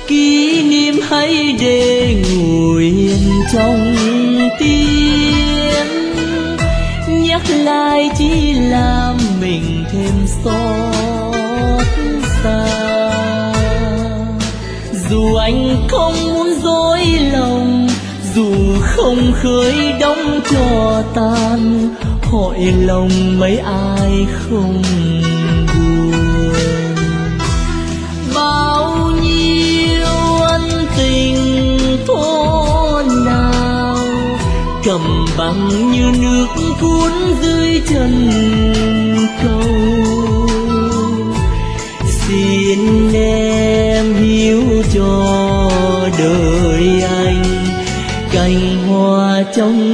kỷ niệm hãy để nguyện trong tim, nhắc lại chỉ làm mình thêm xót xa. Dù anh không muốn dối lòng, dù không khơi đóng cho tan, hỏi lòng mấy ai không buồn. Bao nhiêu ân tình thổ nào cầm bằng như nước cuốn dưới chân cầu. Xin em hiểu cho đời anh, cành hoa trong